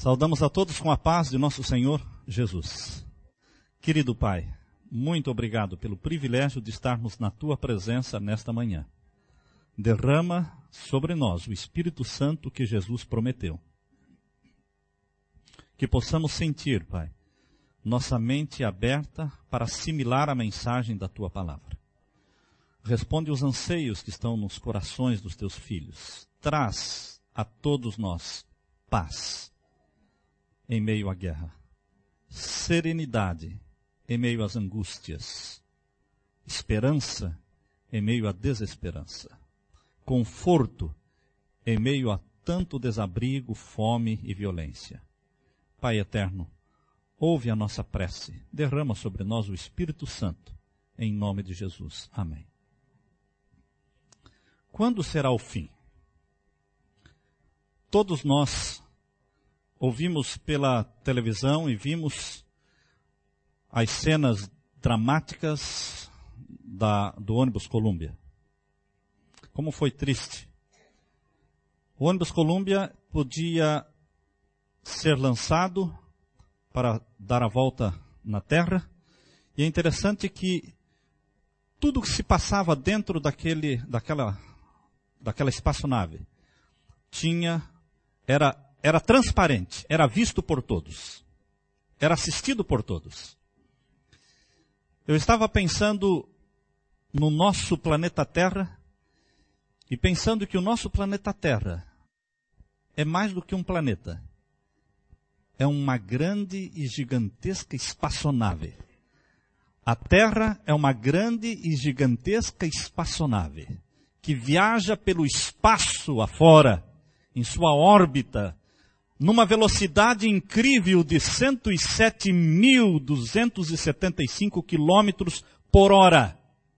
Saudamos a todos com a paz de nosso Senhor Jesus. Querido Pai, muito obrigado pelo privilégio de estarmos na Tua presença nesta manhã. Derrama sobre nós o Espírito Santo que Jesus prometeu. Que possamos sentir, Pai, nossa mente aberta para assimilar a mensagem da Tua palavra. Responde os anseios que estão nos corações dos Teus filhos. Traz a todos nós paz em meio à guerra, serenidade em meio às angústias, esperança em meio à desesperança, conforto em meio a tanto desabrigo, fome e violência. Pai eterno, ouve a nossa prece, derrama sobre nós o Espírito Santo, em nome de Jesus. Amém. Quando será o fim? Todos nós ouvimos pela televisão e vimos as cenas dramáticas do ônibus Columbia. Como foi triste. O ônibus Columbia podia ser lançado para dar a volta na Terra. E é interessante que tudo que se passava dentro daquela espaçonave era transparente, era visto por todos, era assistido por todos. Eu estava pensando no nosso planeta Terra e pensando que o nosso planeta Terra é mais do que um planeta. É uma grande e gigantesca espaçonave. A Terra é uma grande e gigantesca espaçonave que viaja pelo espaço afora, em sua órbita, numa velocidade incrível de 107.275 quilômetros por hora,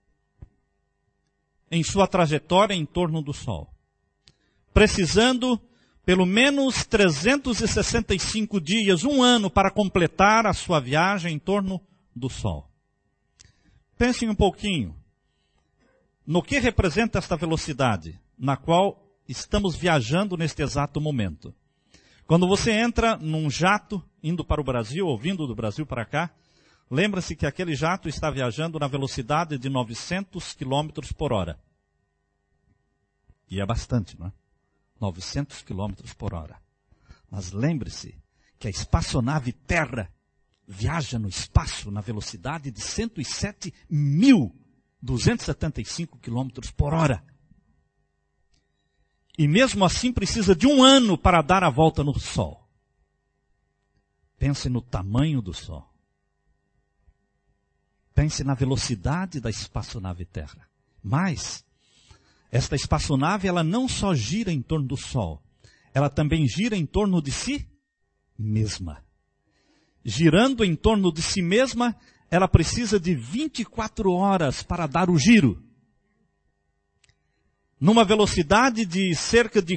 em sua trajetória em torno do Sol, precisando pelo menos 365 dias, um ano, para completar a sua viagem em torno do Sol. Pensem um pouquinho no que representa esta velocidade, na qual estamos viajando neste exato momento. Quando você entra num jato, indo para o Brasil, ou vindo do Brasil para cá, lembra-se que aquele jato está viajando na velocidade de 900 km por hora. E é bastante, não é? 900 km por hora. Mas lembre-se que a espaçonave Terra viaja no espaço na velocidade de 107.275 km por hora. E mesmo assim precisa de um ano para dar a volta no Sol. Pense no tamanho do Sol. Pense na velocidade da espaçonave Terra. Mas esta espaçonave, ela não só gira em torno do Sol, ela também gira em torno de si mesma. Girando em torno de si mesma, ela precisa de 24 horas para dar o giro. Numa velocidade de cerca de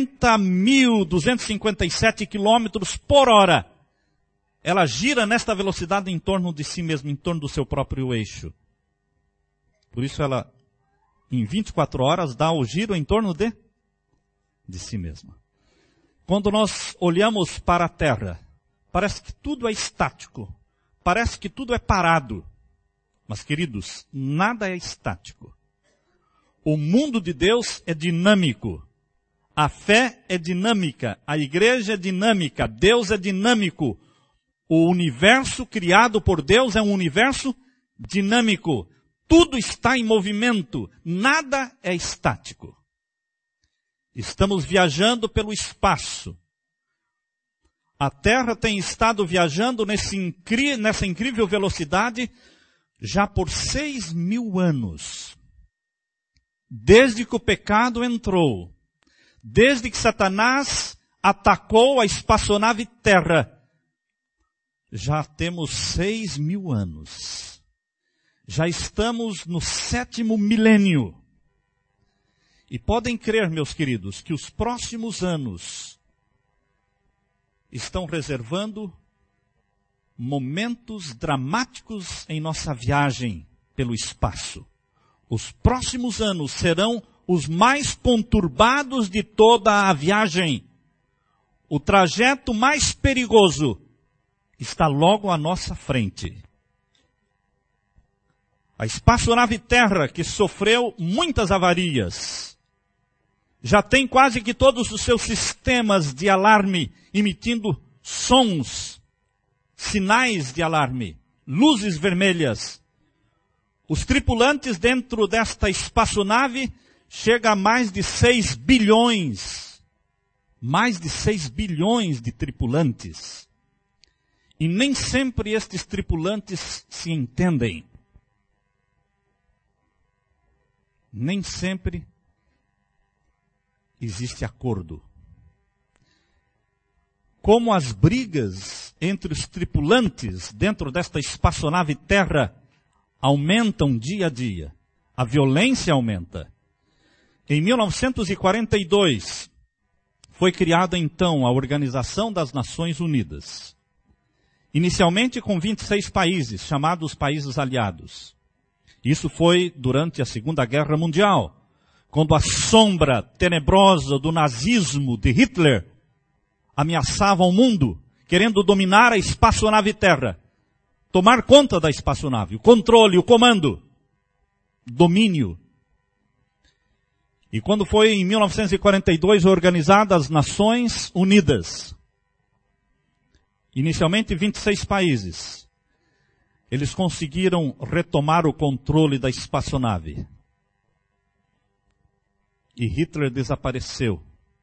40.257 quilômetros por hora. Ela gira nesta velocidade em torno de si mesma, em torno do seu próprio eixo. Por isso ela, em 24 horas, dá o giro em torno de si mesma. Quando nós olhamos para a Terra, parece que tudo é estático. Parece que tudo é parado. Mas, queridos, nada é estático. O mundo de Deus é dinâmico. A fé é dinâmica. A igreja é dinâmica. Deus é dinâmico. O universo criado por Deus é um universo dinâmico. Tudo está em movimento. Nada é estático. Estamos viajando pelo espaço. A Terra tem estado viajando nessa incrível velocidade já por 6.000 anos. Desde que o pecado entrou, desde que Satanás atacou a espaçonave Terra, já temos 6.000 anos. Já estamos no 7º milênio. E podem crer, meus queridos, que os próximos anos estão reservando momentos dramáticos em nossa viagem pelo espaço. Os próximos anos serão os mais conturbados de toda a viagem. o trajeto mais perigoso está logo à nossa frente. A espaçonave Terra, que sofreu muitas avarias, já tem quase que todos os seus sistemas de alarme emitindo sons, sinais de alarme, luzes vermelhas. Os tripulantes dentro desta espaçonave chegam a mais de 6 bilhões. Mais de 6 bilhões de tripulantes. E nem sempre estes tripulantes se entendem. Nem sempre existe acordo. Como as brigas entre os tripulantes dentro desta espaçonave Terra aumentam dia a dia, a violência aumenta. Em 1942, foi criada então a Organização das Nações Unidas. Inicialmente com 26 países, chamados países aliados. Isso foi durante a Segunda Guerra Mundial, quando a sombra tenebrosa do nazismo de Hitler ameaçava o mundo, querendo dominar a espaçonave Terra, tomar conta da espaçonave, o controle, o comando, domínio. E quando foi em 1942 organizadas as Nações Unidas, inicialmente 26 países, eles conseguiram retomar o controle da espaçonave. E Hitler desapareceu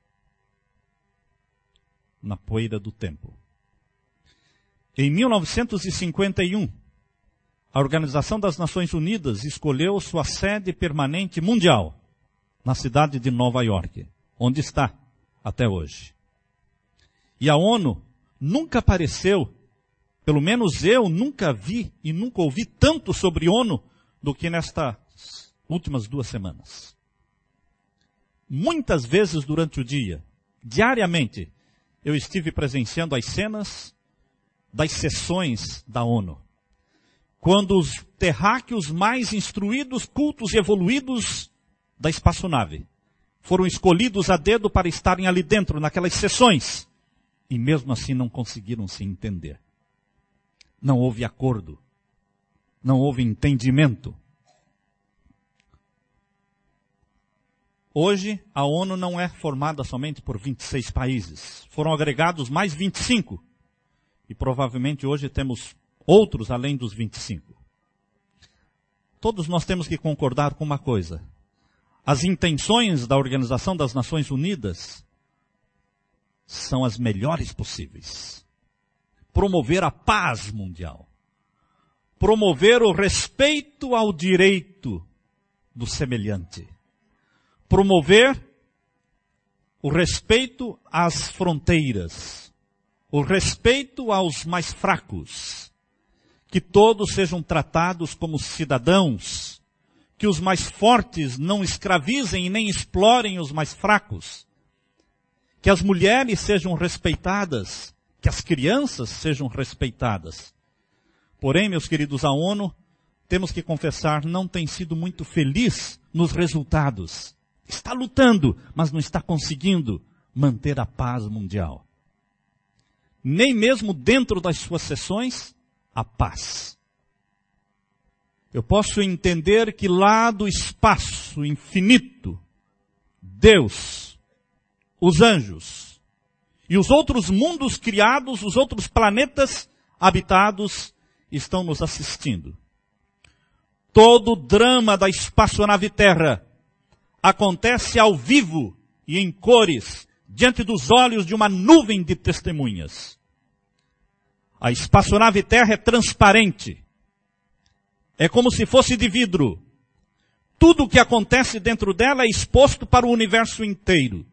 na poeira do tempo. Em 1951, a Organização das Nações Unidas escolheu sua sede permanente mundial na cidade de Nova York, onde está até hoje. E a ONU nunca apareceu, pelo menos eu nunca vi e nunca ouvi tanto sobre ONU do que nestas últimas 2 semanas. Muitas vezes durante o dia, diariamente, eu estive presenciando as cenas das sessões da ONU. Quando os terráqueos mais instruídos, cultos e evoluídos da espaçonave foram escolhidos a dedo para estarem ali dentro, naquelas sessões. E mesmo assim não conseguiram se entender. Não houve acordo. Não houve entendimento. Hoje, a ONU não é formada somente por 26 países. Foram agregados mais 25. E provavelmente hoje temos outros além dos 25. Todos nós temos que concordar com uma coisa. As intenções da Organização das Nações Unidas são as melhores possíveis. Promover a paz mundial. Promover o respeito ao direito do semelhante. Promover o respeito às fronteiras. O respeito aos mais fracos. Que todos sejam tratados como cidadãos. Que os mais fortes não escravizem e nem explorem os mais fracos. Que as mulheres sejam respeitadas. Que as crianças sejam respeitadas. Porém, meus queridos, a ONU, temos que confessar, não tem sido muito feliz nos resultados. Está lutando, mas não está conseguindo manter a paz mundial. Nem mesmo dentro das suas sessões, a paz. Eu posso entender que lá do espaço infinito, Deus, os anjos e os outros mundos criados, os outros planetas habitados, estão nos assistindo. Todo o drama da espaçonave Terra acontece ao vivo e em cores, diante dos olhos de uma nuvem de testemunhas. A espaçonave Terra é transparente. É como se fosse de vidro. Tudo o que acontece dentro dela é exposto para o universo inteiro.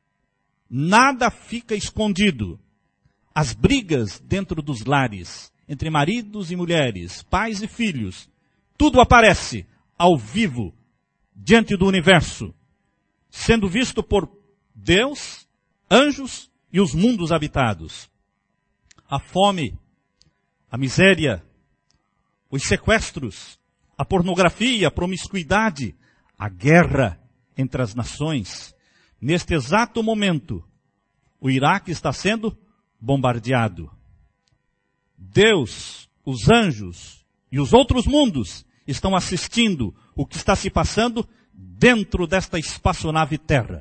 Nada fica escondido. As brigas dentro dos lares, entre maridos e mulheres, pais e filhos, tudo aparece ao vivo, diante do universo, sendo visto por Deus, anjos e os mundos habitados. A fome, a miséria, os sequestros, a pornografia, a promiscuidade, a guerra entre as nações. Neste exato momento, O Iraque está sendo bombardeado. Deus, os anjos e os outros mundos estão assistindo o que está se passando dentro desta espaçonave Terra.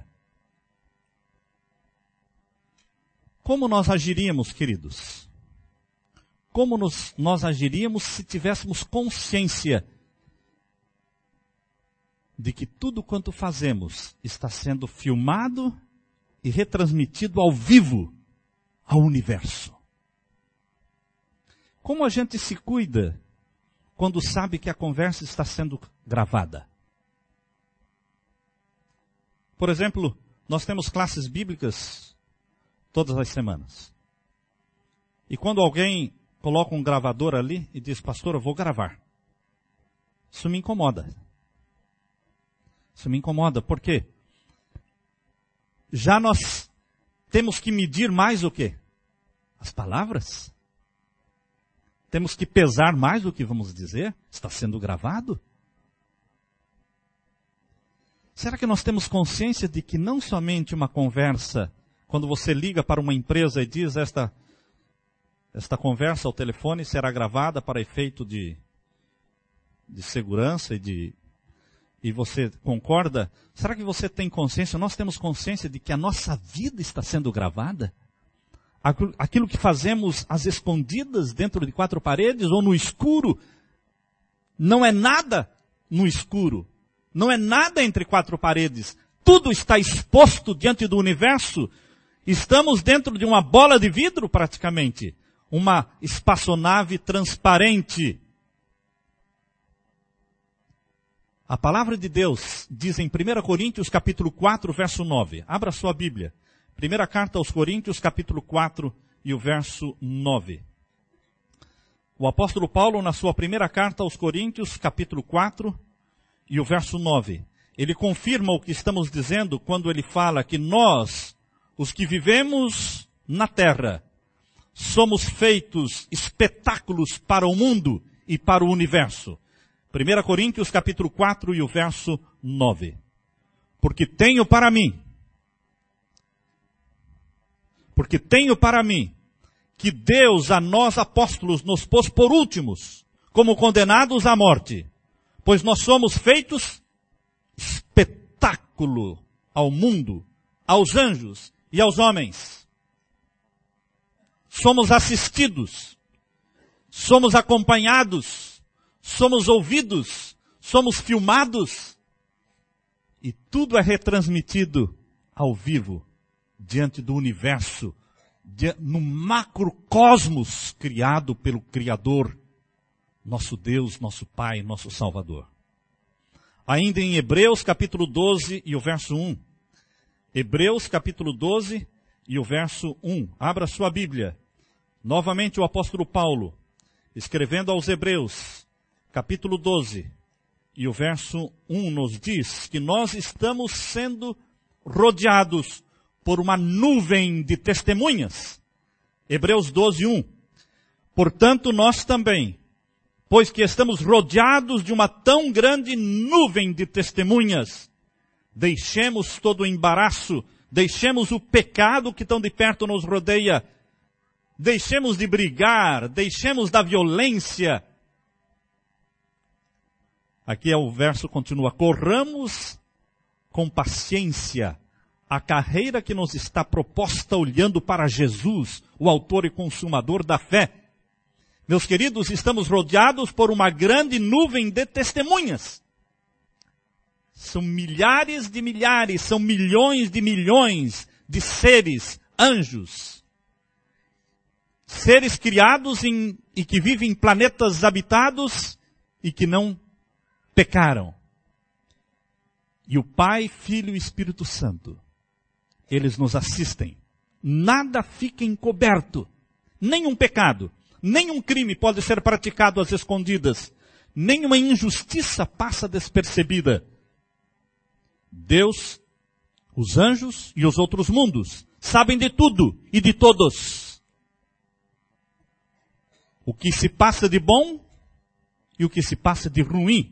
Como nós agiríamos, queridos? Como nós agiríamos se tivéssemos consciência de que tudo quanto fazemos está sendo filmado e retransmitido ao vivo ao universo? Como a gente se cuida quando sabe que a conversa está sendo gravada? Por exemplo, nós temos classes bíblicas todas as semanas. E quando alguém coloca um gravador ali e diz, pastor, eu vou gravar. Isso me incomoda. Isso me incomoda. Por quê? Já nós temos que medir mais o quê? As palavras. Temos que pesar mais o que vamos dizer. Está sendo gravado. Será que nós temos consciência de que não somente uma conversa, quando você liga para uma empresa e diz esta conversa ao telefone será gravada para efeito de segurança e você concorda? Será que você tem consciência, nós temos consciência de que a nossa vida está sendo gravada? Aquilo que fazemos às escondidas dentro de quatro paredes ou no escuro, não é nada no escuro. Não é nada entre quatro paredes. Tudo está exposto diante do universo. Estamos dentro de uma bola de vidro praticamente. Uma espaçonave transparente. A palavra de Deus diz em 1 Coríntios capítulo 4, verso 9. Abra sua Bíblia. Primeira carta aos Coríntios, capítulo 4 e o verso 9. O apóstolo Paulo, na sua primeira carta aos Coríntios, capítulo 4 e o verso 9, ele confirma o que estamos dizendo quando ele fala que nós, os que vivemos na terra, somos feitos espetáculos para o mundo e para o universo. 1 Coríntios capítulo 4 e o verso 9. Porque tenho para mim que Deus a nós apóstolos nos pôs por últimos, como condenados à morte, pois nós somos feitos espetáculo ao mundo, aos anjos e aos homens. Somos assistidos, somos acompanhados, somos ouvidos, somos filmados, e tudo é retransmitido ao vivo, diante do universo, no macrocosmos criado pelo Criador, nosso Deus, nosso Pai, nosso Salvador. Ainda em Hebreus capítulo 12 e o verso 1. Hebreus capítulo 12 e o verso 1. Abra sua Bíblia. Novamente o apóstolo Paulo, escrevendo aos Hebreus, capítulo 12 e o verso 1 nos diz que nós estamos sendo rodeados por uma nuvem de testemunhas. Hebreus 12, 1. Portanto, nós também, pois que estamos rodeados de uma tão grande nuvem de testemunhas, deixemos todo o embaraço, deixemos o pecado que tão de perto nos rodeia, deixemos de brigar, deixemos da violência. Aqui o verso continua, corramos com paciência a carreira que nos está proposta olhando para Jesus, o autor e consumador da fé. Meus queridos, estamos rodeados por uma grande nuvem de testemunhas. São milhares de milhares, são milhões de seres, anjos. Seres criados e que vivem em planetas habitados e que não pecaram. E o Pai, Filho e Espírito Santo, eles nos assistem. Nada fica encoberto. Nenhum pecado, nenhum crime pode ser praticado às escondidas. Nenhuma injustiça passa despercebida. Deus, os anjos e os outros mundos sabem de tudo e de todos. O que se passa de bom e o que se passa de ruim.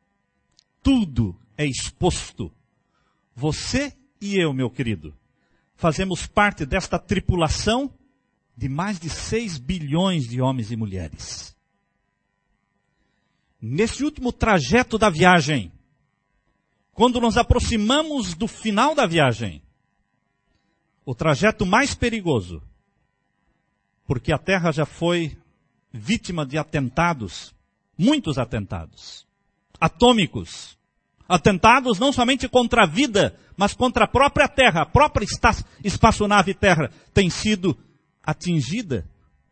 Tudo é exposto. Você e eu, meu querido, fazemos parte desta tripulação de mais de 6 bilhões de homens e mulheres. Nesse último trajeto da viagem, quando nos aproximamos do final da viagem, o trajeto mais perigoso, porque a Terra já foi vítima de atentados, muitos atentados, atômicos, atentados não somente contra a vida, mas contra a própria Terra, a própria espaçonave Terra tem sido atingida.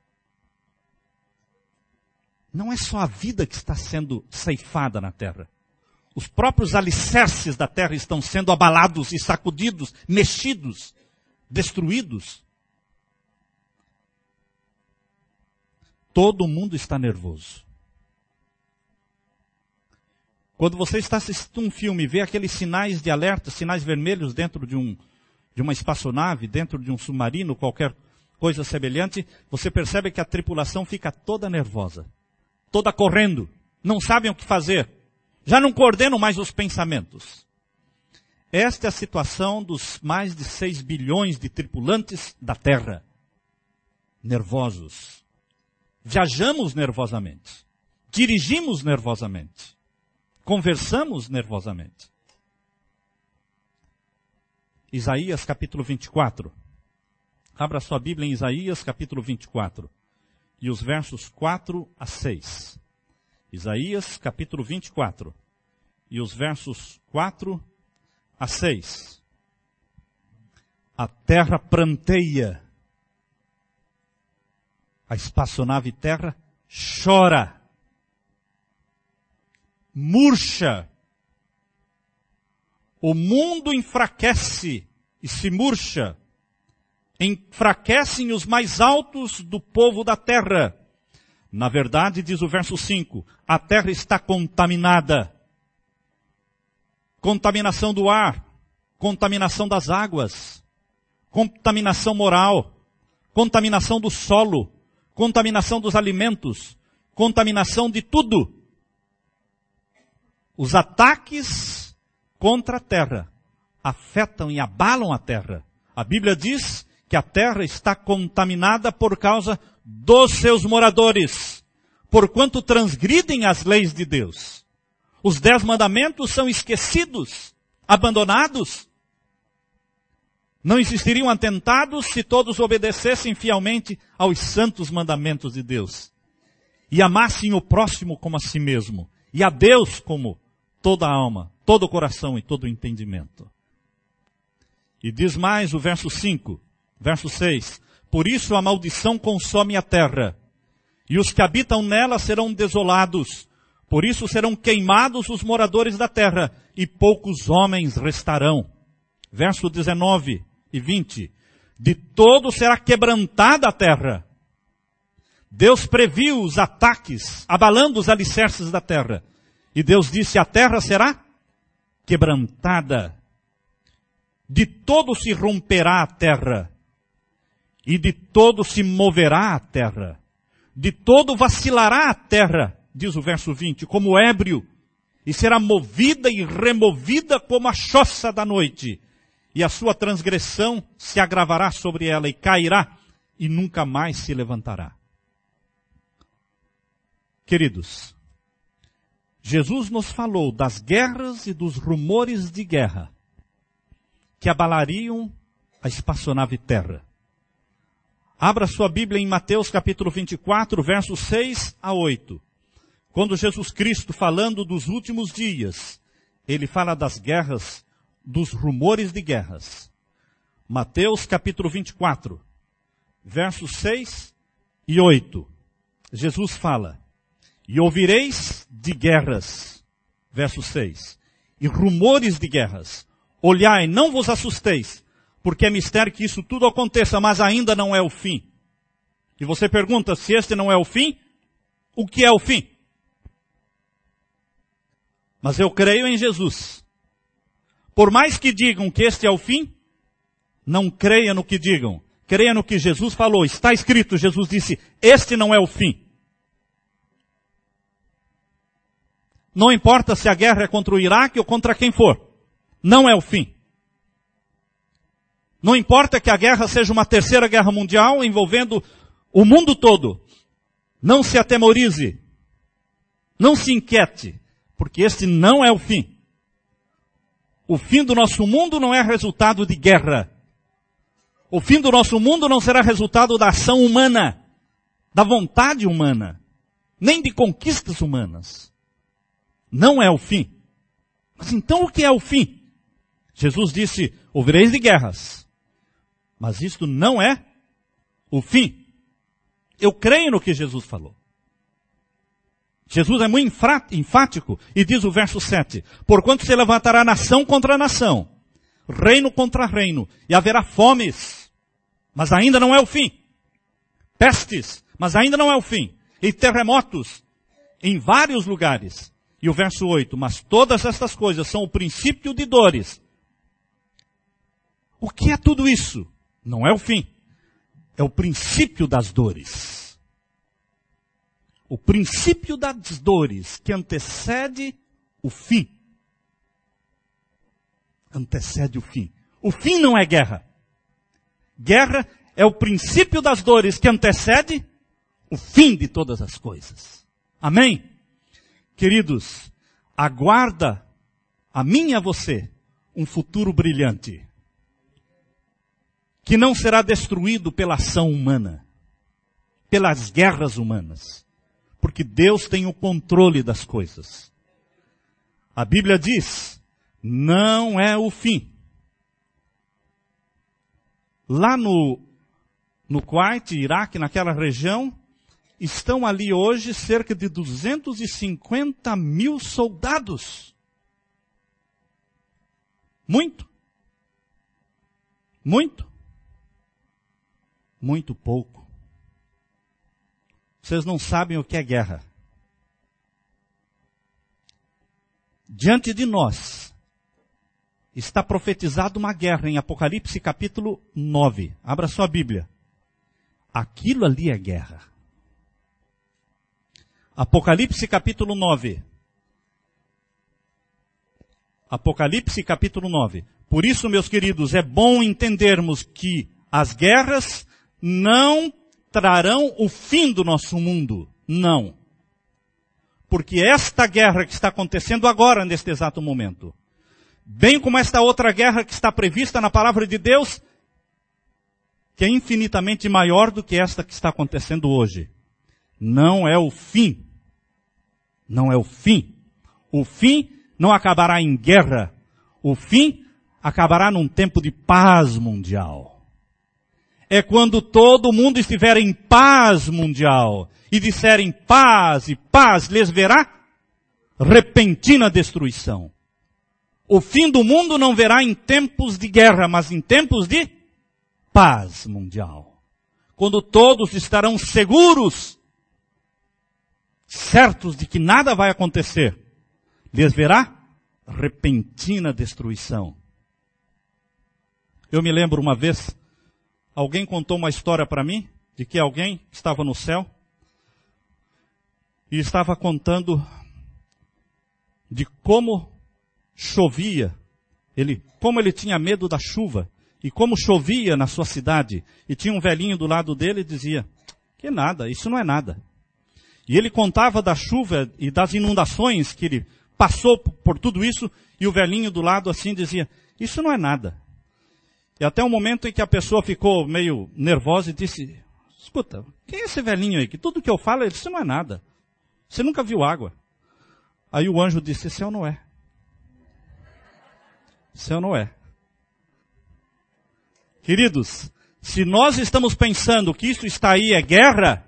Não é só a vida que está sendo ceifada na Terra. Os próprios alicerces da Terra estão sendo abalados e sacudidos, mexidos, destruídos. Todo mundo está nervoso. Quando você está assistindo um filme e vê aqueles sinais de alerta, sinais vermelhos dentro de uma espaçonave, dentro de um submarino, qualquer coisa semelhante, você percebe que a tripulação fica toda nervosa, toda correndo, não sabem o que fazer, já não coordenam mais os pensamentos. Esta é a situação dos mais de 6 bilhões de tripulantes da Terra. Nervosos. Viajamos nervosamente. Dirigimos nervosamente. Conversamos nervosamente. Isaías capítulo 24. Abra sua Bíblia em Isaías capítulo 24. E os versos 4 a 6. Isaías capítulo 24. E os versos 4 a 6. A terra pranteia. A espaçonave Terra chora. Murcha. O mundo enfraquece e se murcha. Enfraquecem os mais altos do povo da terra. Na verdade, diz o verso 5, a terra está contaminada. Contaminação do ar, contaminação das águas, contaminação moral, contaminação do solo, contaminação dos alimentos, contaminação de tudo. Os ataques contra a terra afetam e abalam a terra. A Bíblia diz que a terra está contaminada por causa dos seus moradores, porquanto transgridem as leis de Deus. Os 10 mandamentos são esquecidos, abandonados. Não existiriam atentados se todos obedecessem fielmente aos santos mandamentos de Deus. E amassem o próximo como a si mesmo. E a Deus como toda a alma, todo o coração e todo o entendimento. E diz mais o verso 5, verso 6. Por isso a maldição consome a terra, e os que habitam nela serão desolados. Por isso serão queimados os moradores da terra, e poucos homens restarão. Verso 19 e 20. De todo será quebrantada a terra. Deus previu os ataques, abalando os alicerces da terra. E Deus disse, a terra será quebrantada. De todo se romperá a terra. E de todo se moverá a terra. De todo vacilará a terra, diz o verso 20, como ébrio. E será movida e removida como a choça da noite. E a sua transgressão se agravará sobre ela e cairá e nunca mais se levantará. Queridos, Jesus nos falou das guerras e dos rumores de guerra que abalariam a espaçonave terra. Abra sua Bíblia em Mateus capítulo 24, versos 6 a 8. Quando Jesus Cristo, falando dos últimos dias, ele fala das guerras, dos rumores de guerras. Mateus capítulo 24, versos 6 e 8. Jesus fala, e ouvireis de guerras, verso 6, e rumores de guerras. Olhai, não vos assusteis, porque é mistério que isso tudo aconteça, mas ainda não é o fim. E você pergunta, se este não é o fim, o que é o fim? Mas eu creio em Jesus. Por mais que digam que este é o fim, não creia no que digam. Creia no que Jesus falou. Está escrito, Jesus disse, este não é o fim. Não importa se a guerra é contra o Iraque ou contra quem for. Não é o fim. Não importa que a guerra seja uma terceira guerra mundial envolvendo o mundo todo. Não se atemorize. Não se inquiete, porque este não é o fim. O fim do nosso mundo não é resultado de guerra. O fim do nosso mundo não será resultado da ação humana, da vontade humana, nem de conquistas humanas. Não é o fim. Mas então o que é o fim? Jesus disse, ouvireis de guerras. Mas isto não é o fim. Eu creio no que Jesus falou. Jesus é muito enfático e diz o verso 7. Porquanto se levantará nação contra nação, reino contra reino, e haverá fomes, mas ainda não é o fim. Pestes, mas ainda não é o fim. E terremotos em vários lugares. E o verso 8, mas todas estas coisas são o princípio de dores. O que é tudo isso? Não é o fim. É o princípio das dores. O princípio das dores que antecede o fim. Antecede o fim. O fim não é guerra. Guerra é o princípio das dores que antecede o fim de todas as coisas. Amém? Queridos, aguarda a mim e a você um futuro brilhante. Que não será destruído pela ação humana, pelas guerras humanas, porque Deus tem o controle das coisas. A Bíblia diz, não é o fim. Lá no Kuwait, Iraque, naquela região, estão ali hoje cerca de 250 mil soldados. Muito? Muito? Muito pouco. Vocês não sabem o que é guerra. Diante de nós está profetizada uma guerra em Apocalipse capítulo 9. Abra sua Bíblia. Aquilo ali é guerra. Apocalipse capítulo 9. Apocalipse capítulo 9. Por isso, meus queridos, é bom entendermos que as guerras não trarão o fim do nosso mundo. Não. Porque esta guerra que está acontecendo agora, neste exato momento, bem como esta outra guerra que está prevista na palavra de Deus, que é infinitamente maior do que esta que está acontecendo hoje, não é o fim. Não é o fim. O fim não acabará em guerra. O fim acabará num tempo de paz mundial. É quando todo mundo estiver em paz mundial e disserem paz e paz, lhes verá repentina destruição. O fim do mundo não verá em tempos de guerra, mas em tempos de paz mundial. Quando todos estarão seguros, certos de que nada vai acontecer, lhes verá repentina destruição. Eu me lembro uma vez, alguém contou uma história para mim, de que alguém estava no céu e estava contando de como chovia, como ele tinha medo da chuva, e como chovia na sua cidade, e tinha um velhinho do lado dele e dizia, que nada, isso não é nada. E ele contava da chuva e das inundações que ele passou por tudo isso, e o velhinho do lado assim dizia, isso não é nada. E até o momento em que a pessoa ficou meio nervosa e disse, escuta, quem é esse velhinho aí? Que tudo que eu falo, ele disse, isso não é nada. Você nunca viu água. Aí o anjo disse, esse é o Noé. Esse é o Noé. Queridos, se nós estamos pensando que isso está aí é guerra,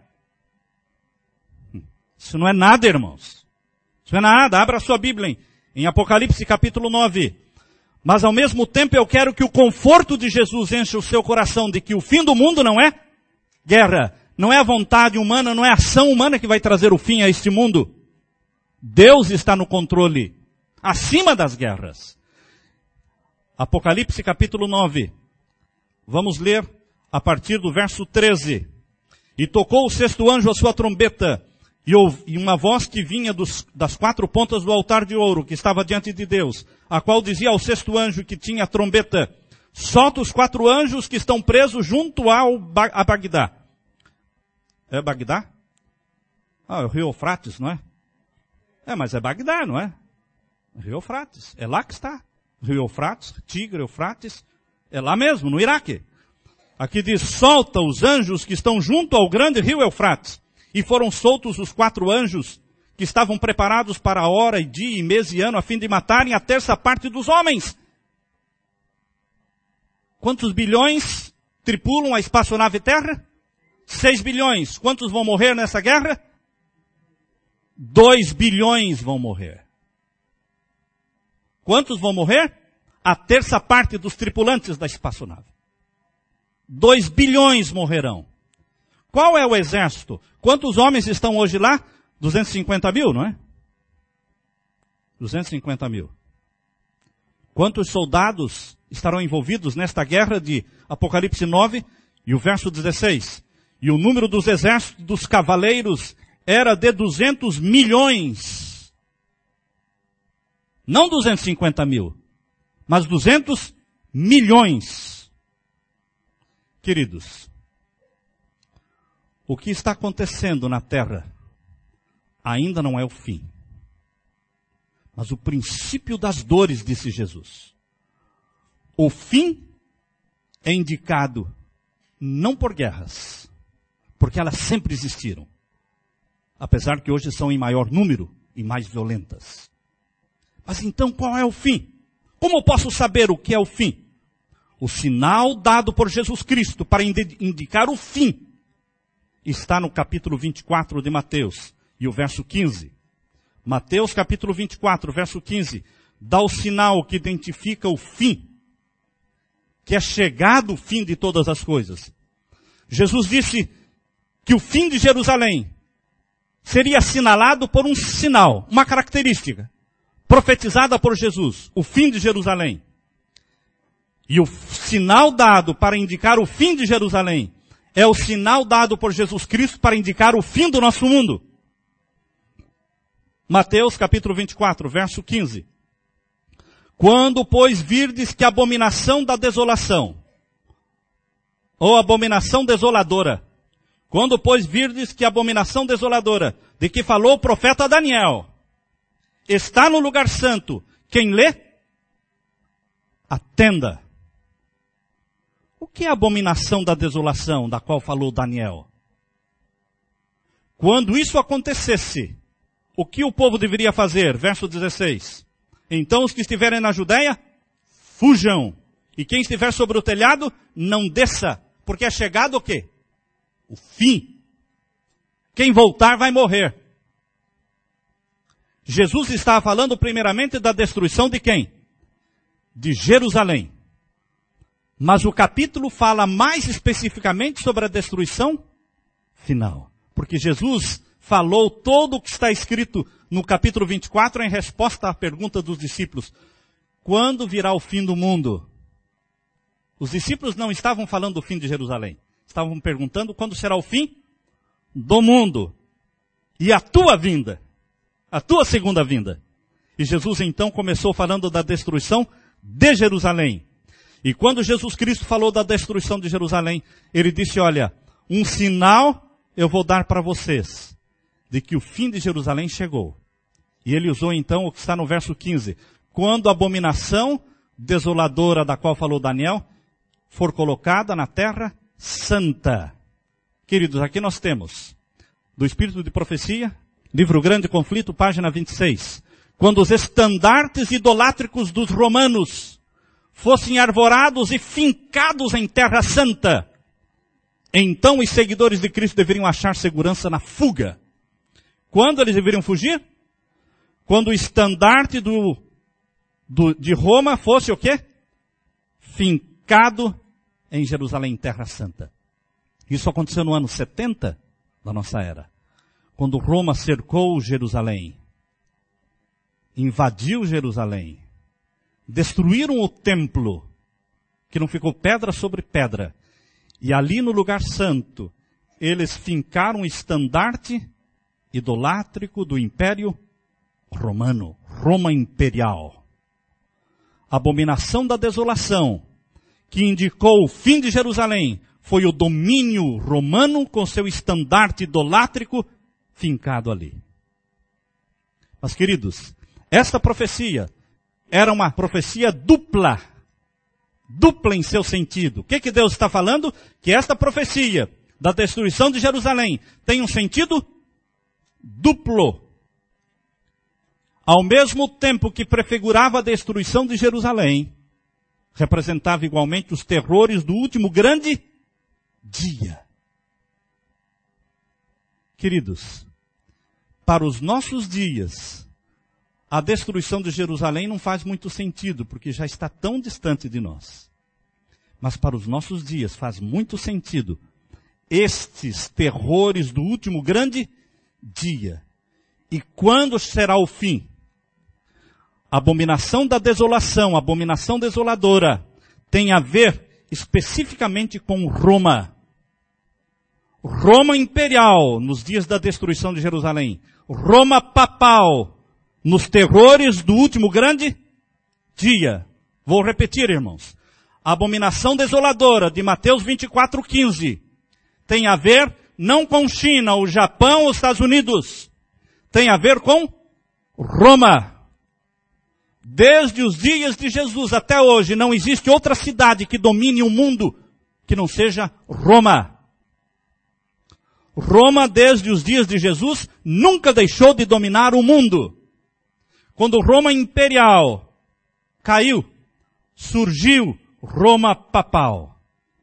isso não é nada, irmãos. Isso não é nada. Abra a sua Bíblia em Apocalipse capítulo 9. Mas ao mesmo tempo eu quero que o conforto de Jesus encha o seu coração de que o fim do mundo não é guerra. Não é a vontade humana, não é a ação humana que vai trazer o fim a este mundo. Deus está no controle, acima das guerras. Apocalipse capítulo 9. Vamos ler a partir do verso 13. E tocou o sexto anjo a sua trombeta, e uma voz que vinha das quatro pontas do altar de ouro que estava diante de Deus, a qual dizia ao sexto anjo que tinha a trombeta, solta os 4 anjos que estão presos junto a Bagdá. É Bagdá? Ah, é o rio Eufrates, não é? Mas é Bagdá, não é? O rio Eufrates. É lá que está. Rio Eufrates, Tigre, Eufrates. É lá mesmo, no Iraque. Aqui diz, solta os anjos que estão junto ao grande rio Eufrates. E foram soltos os 4 anjos que estavam preparados para a hora, e dia, e mês e ano, a fim de matarem a 1/3 parte dos homens. Quantos bilhões tripulam a espaçonave Terra? 6 bilhões. Quantos vão morrer nessa guerra? 2 bilhões vão morrer. Quantos vão morrer? A 1/3 parte dos tripulantes da espaçonave. 2 bilhões morrerão. Qual é o exército? Quantos homens estão hoje lá? 250 mil, não é? 250 mil. Quantos soldados estarão envolvidos nesta guerra de Apocalipse 9 e o verso 16? E o número dos exércitos dos cavaleiros era de 200 milhões. Não 250 mil, mas 200 milhões. Queridos, o que está acontecendo na terra ainda não é o fim, mas o princípio das dores, disse Jesus. O fim é indicado não por guerras, porque elas sempre existiram, apesar que hoje são em maior número e mais violentas. Mas então qual é o fim? Como eu posso saber o que é o fim? O sinal dado por Jesus Cristo para indicar o fim está no capítulo 24 de Mateus e o verso 15. Mateus capítulo 24, verso 15, dá o sinal que identifica o fim, que é chegado o fim de todas as coisas. Jesus disse que o fim de Jerusalém seria assinalado por um sinal, uma característica, profetizada por Jesus, o fim de Jerusalém. E o sinal dado para indicar o fim de Jerusalém é o sinal dado por Jesus Cristo para indicar o fim do nosso mundo. Mateus capítulo 24, verso 15. Quando, pois, virdes que a abominação da desolação, ou abominação desoladora, quando, pois, virdes que a abominação desoladora, de que falou o profeta Daniel, está no lugar santo, quem lê? Atenda. O que é a abominação da desolação, da qual falou Daniel? Quando isso acontecesse, o que o povo deveria fazer? Verso 16. Então os que estiverem na Judeia, fujam. E quem estiver sobre o telhado, não desça. Porque é chegado o quê? O fim. Quem voltar vai morrer. Jesus estava falando primeiramente da destruição de quem? De Jerusalém. Mas o capítulo fala mais especificamente sobre a destruição final. Porque Jesus falou todo o que está escrito no capítulo 24 em resposta à pergunta dos discípulos. Quando virá o fim do mundo? Os discípulos não estavam falando do fim de Jerusalém. Estavam perguntando quando será o fim do mundo. E a tua vinda. A tua segunda vinda. E Jesus então começou falando da destruição de Jerusalém. E quando Jesus Cristo falou da destruição de Jerusalém, ele disse, olha, um sinal eu vou dar para vocês, de que o fim de Jerusalém chegou. E ele usou então o que está no verso 15. Quando a abominação desoladora da qual falou Daniel, for colocada na terra santa. Queridos, aqui nós temos, do Espírito de Profecia, livro Grande Conflito, página 26. Quando os estandartes idolátricos dos romanos fossem arvorados e fincados em terra santa, então os seguidores de Cristo deveriam achar segurança na fuga. Quando eles deveriam fugir? Quando o estandarte de Roma fosse o quê? Fincado em Jerusalém, terra santa. Isso aconteceu no ano 70 da nossa era. Quando Roma cercou Jerusalém, invadiu Jerusalém, destruíram o templo, que não ficou pedra sobre pedra. E ali no lugar santo, eles fincaram o estandarte idolátrico do Império Romano, Roma Imperial. A abominação da desolação, que indicou o fim de Jerusalém foi o domínio romano com seu estandarte idolátrico fincado ali. Mas, queridos, esta profecia era uma profecia dupla em seu sentido. O que Deus está falando? Que esta profecia da destruição de Jerusalém tem um sentido duplo. Ao mesmo tempo que prefigurava a destruição de Jerusalém, representava igualmente os terrores do último grande dia. Queridos, para os nossos dias, a destruição de Jerusalém não faz muito sentido, porque já está tão distante de nós. Mas para os nossos dias faz muito sentido estes terrores do último grande dia. E quando será o fim? A abominação da desolação, a abominação desoladora, tem a ver especificamente com Roma. Roma imperial, nos dias da destruição de Jerusalém. Roma papal, nos terrores do último grande dia. Vou repetir, irmãos. A abominação desoladora de Mateus 24:15 tem a ver não com China, o Japão, os Estados Unidos. Tem a ver com Roma. Desde os dias de Jesus até hoje, não existe outra cidade que domine o mundo que não seja Roma. Roma, desde os dias de Jesus, nunca deixou de dominar o mundo. Quando Roma imperial caiu, surgiu Roma papal.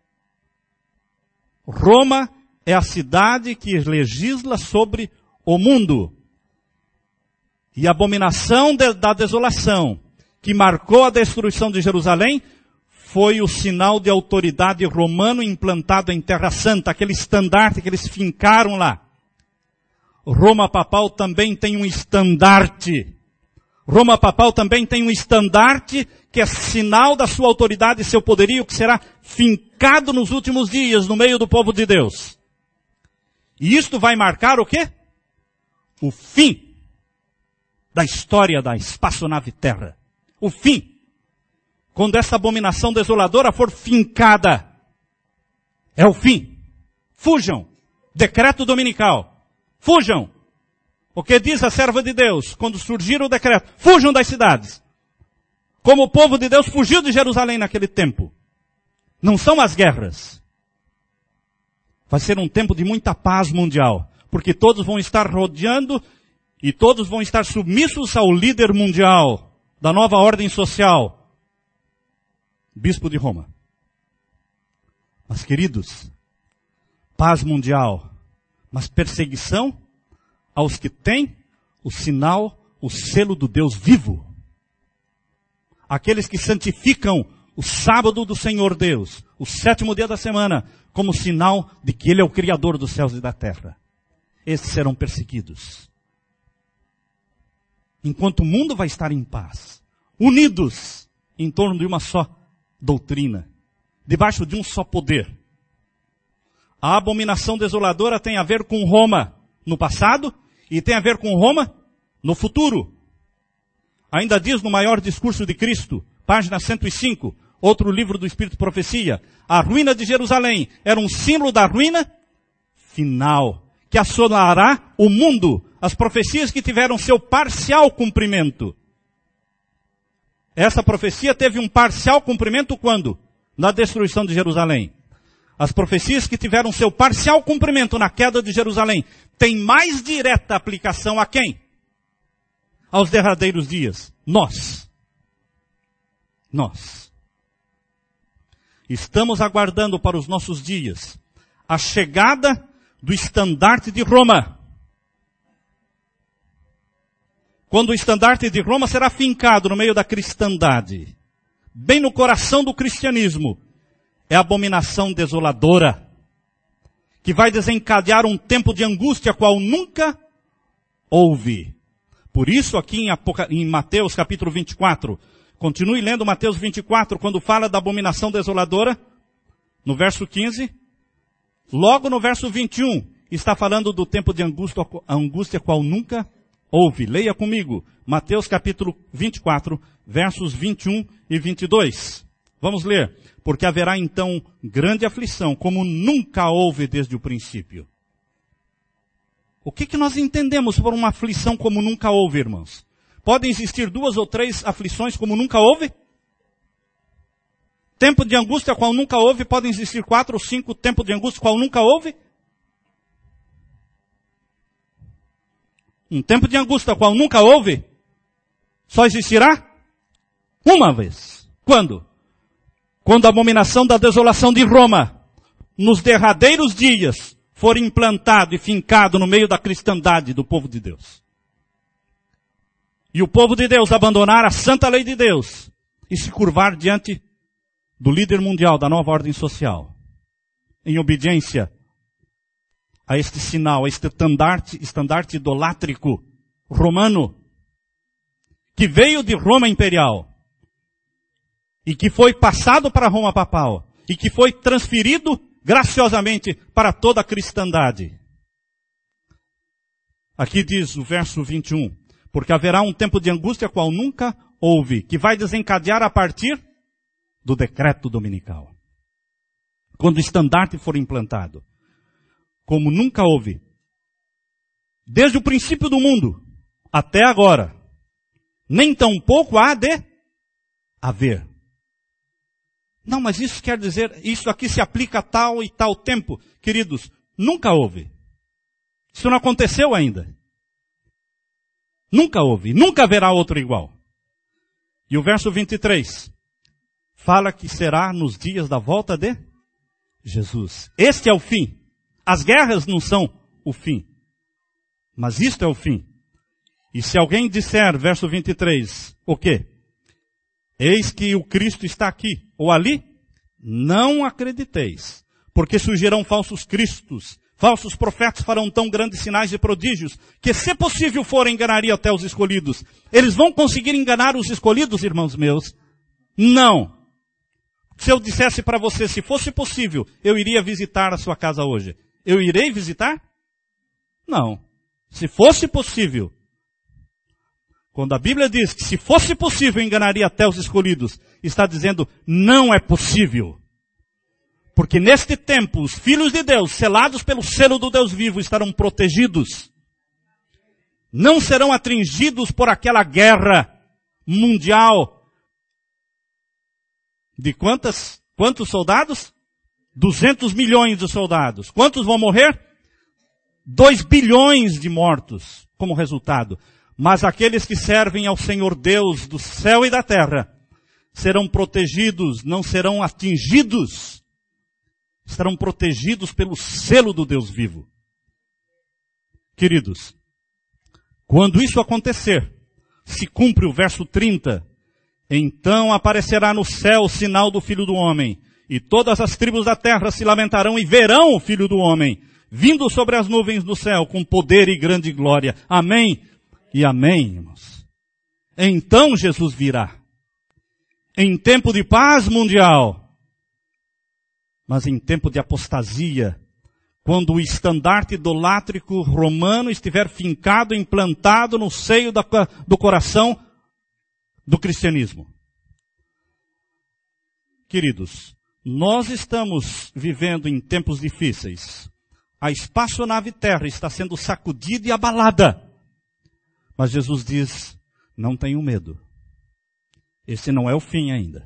Roma é a cidade que legisla sobre o mundo. E a abominação da desolação, que marcou a destruição de Jerusalém, foi o sinal de autoridade romano implantado em Terra Santa, aquele estandarte que eles fincaram lá. Roma papal também tem um estandarte. Roma papal também tem um estandarte que é sinal da sua autoridade e seu poderio, que será fincado nos últimos dias no meio do povo de Deus. E isto vai marcar o quê? O fim da história da espaçonave Terra. O fim. Quando essa abominação desoladora for fincada. É o fim. Fujam. Decreto dominical. Fujam. O que diz a serva de Deus quando surgir o decreto? Fujam das cidades. Como o povo de Deus fugiu de Jerusalém naquele tempo. Não são as guerras. Vai ser um tempo de muita paz mundial. Porque todos vão estar rodeando e todos vão estar submissos ao líder mundial da nova ordem social, Bispo de Roma. Mas, queridos, paz mundial, mas perseguição aos que têm o sinal, o selo do Deus vivo. Aqueles que santificam o sábado do Senhor Deus, o 7º dia da semana, como sinal de que Ele é o Criador dos céus e da terra. Esses serão perseguidos. Enquanto o mundo vai estar em paz, unidos em torno de uma só doutrina, debaixo de um só poder. A abominação desoladora tem a ver com Roma no passado e tem a ver com Roma no futuro. Ainda diz no maior discurso de Cristo, página 105, outro livro do Espírito Profecia, a ruína de Jerusalém era um símbolo da ruína final, que assolará o mundo. As profecias que tiveram seu parcial cumprimento. Essa profecia teve um parcial cumprimento quando? Na destruição de Jerusalém. As profecias que tiveram seu parcial cumprimento na queda de Jerusalém têm mais direta aplicação a quem? Aos derradeiros dias. Nós. Estamos aguardando para os nossos dias a chegada do estandarte de Roma. Quando o estandarte de Roma será fincado no meio da cristandade, bem no coração do cristianismo, é a abominação desoladora, que vai desencadear um tempo de angústia qual nunca houve. Por isso aqui em Mateus capítulo 24, continue lendo Mateus 24, quando fala da abominação desoladora, no verso 15, logo no verso 21, está falando do tempo de angústia qual nunca houve. Leia comigo, Mateus capítulo 24, versos 21 e 22. Vamos ler. Porque haverá então grande aflição, como nunca houve desde o princípio. O que nós entendemos por uma aflição como nunca houve, irmãos? Podem existir 2 ou 3 aflições como nunca houve? Tempo de angústia qual nunca houve, podem existir 4 ou 5 tempos de angústia qual nunca houve? Um tempo de angústia qual nunca houve, só existirá uma vez. Quando? Quando a abominação da desolação de Roma, nos derradeiros dias, for implantado e fincado no meio da cristandade do povo de Deus. E o povo de Deus abandonar a santa lei de Deus e se curvar diante do líder mundial da nova ordem social, em obediência a este sinal, a este estandarte idolátrico romano, que veio de Roma imperial, e que foi passado para Roma papal, e que foi transferido graciosamente para toda a cristandade. Aqui diz o verso 21, porque haverá um tempo de angústia qual nunca houve, que vai desencadear a partir do decreto dominical. Quando o estandarte for implantado, como nunca houve, desde o princípio do mundo até agora, nem tampouco há de haver. Não, mas isso quer dizer, isso aqui se aplica a tal e tal tempo. Queridos, nunca houve. Isso não aconteceu ainda. Nunca houve, nunca haverá outro igual. E o verso 23 fala que será nos dias da volta de Jesus. Este é o fim. As guerras não são o fim. Mas isto é o fim. E se alguém disser, verso 23, o quê? Eis que o Cristo está aqui ou ali, não acrediteis. Porque surgirão falsos cristos, falsos profetas farão tão grandes sinais e prodígios, que se possível for enganaria até os escolhidos. Eles vão conseguir enganar os escolhidos, irmãos meus? Não. Se eu dissesse para você, se fosse possível, eu iria visitar a sua casa hoje. Eu irei visitar? Não. Se fosse possível. Quando a Bíblia diz que se fosse possível enganaria até os escolhidos, está dizendo não é possível. Porque neste tempo, os filhos de Deus, selados pelo selo do Deus vivo, estarão protegidos. Não serão atingidos por aquela guerra mundial. De quantos soldados? 200 milhões de soldados. Quantos vão morrer? 2 bilhões de mortos como resultado. Mas aqueles que servem ao Senhor Deus do céu e da terra serão protegidos, não serão atingidos. Estarão protegidos pelo selo do Deus vivo. Queridos, quando isso acontecer, se cumpre o verso 30, então aparecerá no céu o sinal do Filho do Homem, e todas as tribos da terra se lamentarão e verão o Filho do Homem, vindo sobre as nuvens do céu, com poder e grande glória. Amém e amém, irmãos. Então Jesus virá, em tempo de paz mundial, mas em tempo de apostasia, quando o estandarte idolátrico romano estiver fincado, implantado no seio do coração do cristianismo. Queridos, nós estamos vivendo em tempos difíceis. A espaçonave terra está sendo sacudida e abalada. Mas Jesus diz, não tenham medo. Esse não é o fim ainda.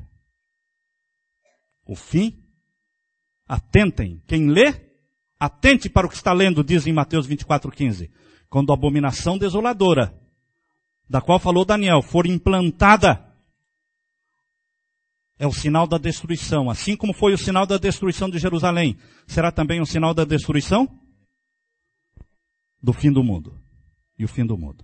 O fim, atentem. Quem lê, atente para o que está lendo, diz em Mateus 24:15. Quando a abominação desoladora, da qual falou Daniel, for implantada, é o sinal da destruição. Assim como foi o sinal da destruição de Jerusalém, será também o sinal da destruição do fim do mundo. E o fim do mundo.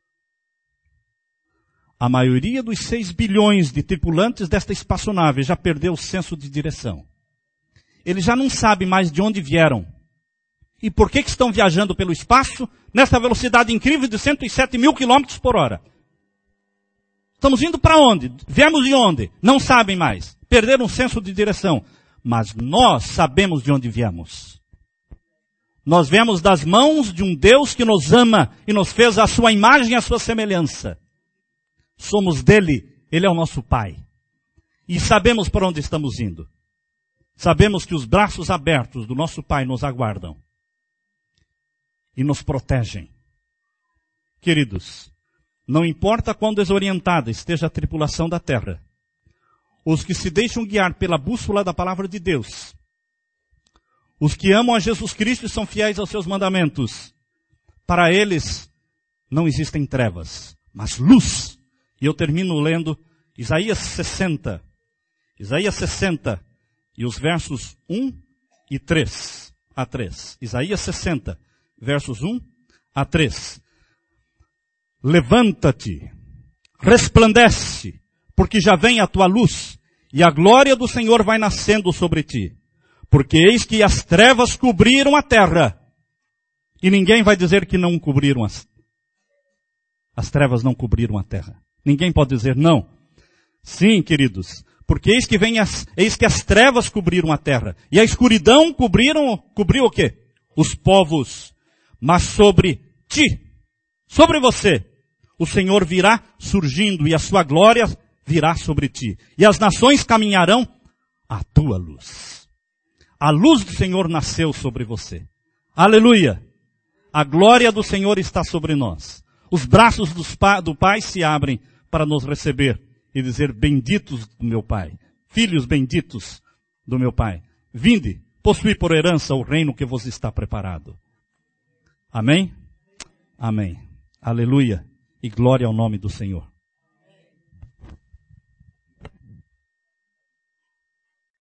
A maioria dos 6 bilhões de tripulantes desta espaçonave já perdeu o senso de direção. Eles já não sabem mais de onde vieram. E por que estão viajando pelo espaço nessa velocidade incrível de 107 mil quilômetros por hora? Estamos indo para onde? Viemos de onde? Não sabem mais. Perderam o senso de direção. Mas nós sabemos de onde viemos. Nós viemos das mãos de um Deus que nos ama e nos fez a sua imagem e a sua semelhança. Somos dele. Ele é o nosso Pai. e sabemos para onde estamos indo. Sabemos que os braços abertos do nosso Pai nos aguardam e nos protegem. Queridos, não importa quão desorientada esteja a tripulação da terra, os que se deixam guiar pela bússola da palavra de Deus, os que amam a Jesus Cristo e são fiéis aos seus mandamentos, para eles não existem trevas, mas luz. E eu termino lendo Isaías 60. Isaías 60 e os versos 1 e 3 a 3. Isaías 60, versos 1 a 3. Levanta-te, resplandece, porque já vem a tua luz, e a glória do Senhor vai nascendo sobre ti. Porque eis que as trevas cobriram a terra, e ninguém vai dizer que não cobriram as trevas não cobriram a terra. Ninguém pode dizer não. Sim, queridos, porque eis que as trevas cobriram a terra, e a escuridão cobriu o quê? Os povos. Mas sobre ti, sobre você, o Senhor virá surgindo, e a sua glória virá sobre ti. E as nações caminharão à tua luz. A luz do Senhor nasceu sobre você. Aleluia! A glória do Senhor está sobre nós. Os braços do Pai se abrem para nos receber e dizer, benditos do meu Pai, filhos benditos do meu Pai. Vinde, possui por herança o reino que vos está preparado. Amém? Amém. Aleluia. E glória ao nome do Senhor.